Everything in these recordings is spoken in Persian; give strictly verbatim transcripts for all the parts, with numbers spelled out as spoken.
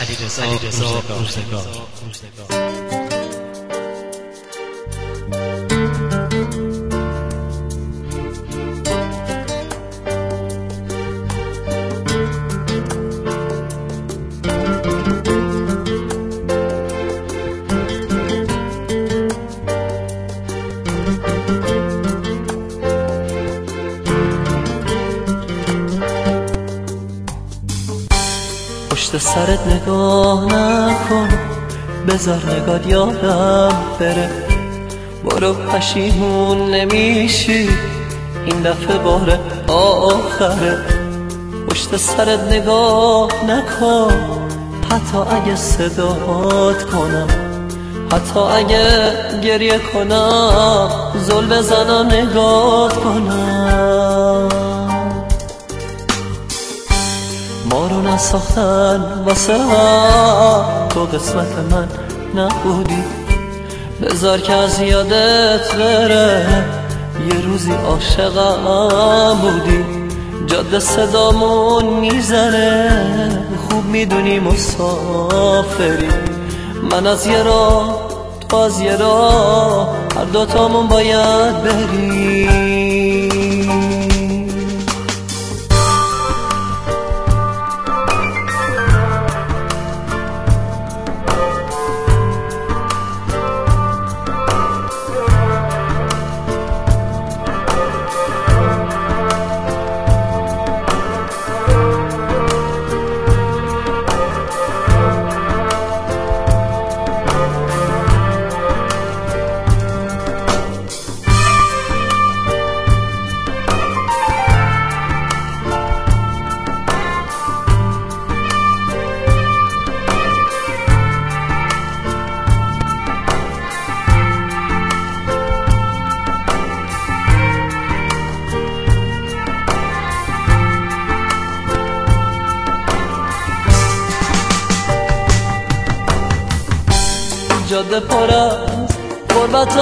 علیرضا روزگار. پشت سرت نگاه نکن، بذار نگاه یادم بره. برو پشیمون نمیشی، این دفعه بار آخره. پشت سرت نگاه نکن، حتی اگه صدات کنم، حتی اگه گریه کنم، زل بزنم نگات کنم. ما رو نساختن واسه ها، تو قسمت من نبودی. بذار که از یادت بره، یه روزی عاشقم بودی. جاده صدامون میزنه، خوب میدونی مسافری. من از یه راه، تو از یه راه، هر دوتامون باید بریم. جاده پر از غربت و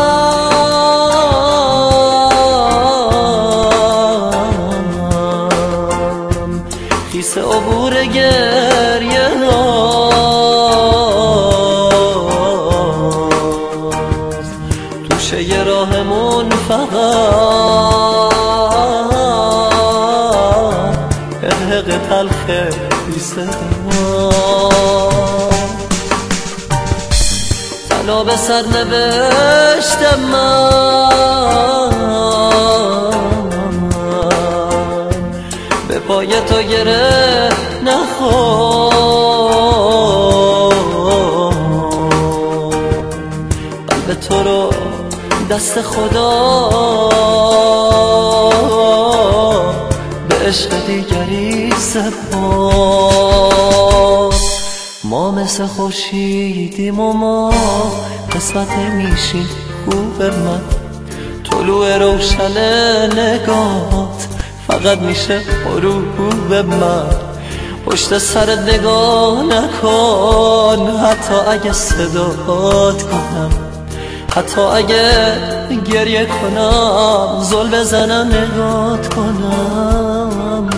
غم، خیس عبور گریه هاست. توشه یه راهمون فقط حق تلخه بیسته تنها به سر نوشتم من، به پای تو گره نخور. قلب تو رو دست خدا به عشق دیگری سپار. ما مثل خورشیدیم و ما قسمت میشیم خوب من. طلوع روشن نگات فقط میشه غروب من. پشت سرت نگاه نکن، حتی اگه صدات کنم، حتی اگه گریه کنم، زل بزنم نگات کنم.